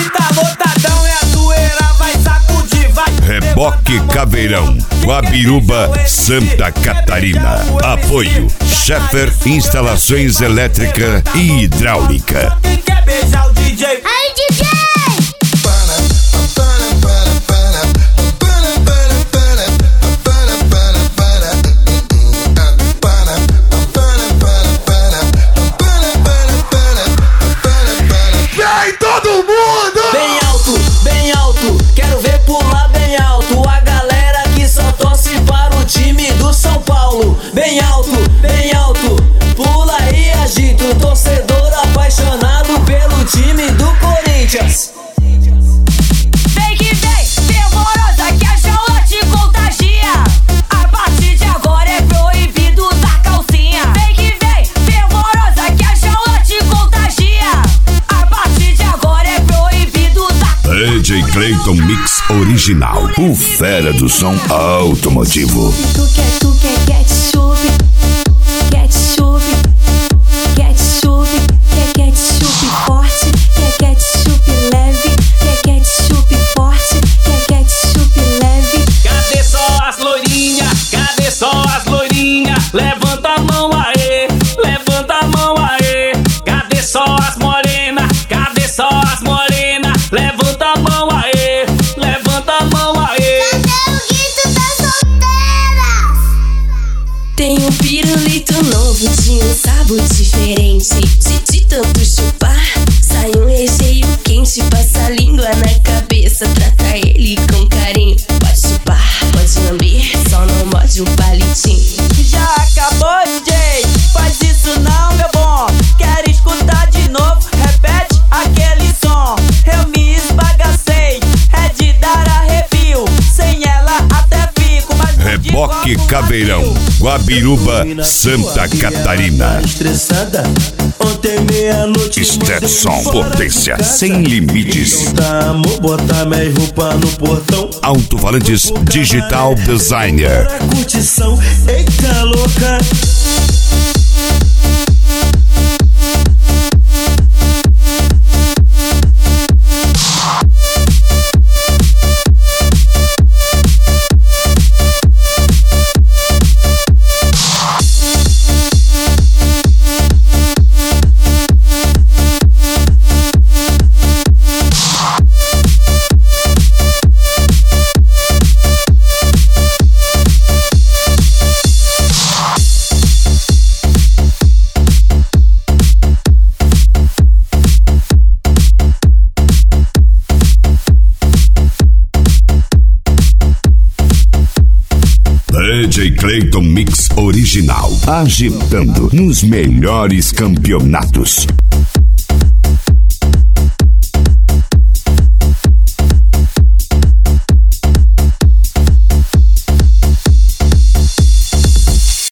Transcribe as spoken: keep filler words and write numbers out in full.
tá lotadão e a zoeira vai sacudir, vai. Reboque Caveirão, Guabiruba, Santa Catarina. Apoio Scheffer Instalações Elétrica e Hidráulica. Quem quer beijar o D J? Aí, D J! Bem alto, bem alto, pula e agita o torcedor apaixonado pelo time do Corinthians. Vem que vem, fervorosa que a jaula te contagia. A partir de agora é proibido usar calcinha. Vem que vem, fervorosa que a jaula te contagia. A partir de agora é proibido usar. D J Clayton Mix Original, o fera do som automotivo. Tu quer, tu quer ketchup, ketchup, ketchup, quer ketchup forte, quer ketchup leve, quer ketchup forte, quer ketchup leve. Cadê só as loirinhas? Cadê só as loirinhas? Levanta a mão aê, levanta a mão aê. Cadê só as morenas? Cadê só as morenas? Levanta a mão aê, levanta a mão aê. Cadê o grito das solteiras? Tem um pirulito novo de um sabor diferente. De, de tanto chupar, sai um recheio quente. Passa a língua na cabeça, trata ele com carinho. Pode chupar, pode lamber, só não morde o palitinho. Já acabou, D J? Faz isso não, meu bom. Quero escutar de novo, repete aquele som. Eu me esbagacei, é de dar arrepio. Sem ela até fico, mas Reboque Caveirão, Guabiruba, Santa Catarina. Estressada, ontem meia-noite. Stetson, potência sem limites. Tá, amor, botar minha roupa no portão. Alto-falantes Digital Designer. Pra curtição, eita louca. D J Clayton Mix Original, agitando nos melhores campeonatos.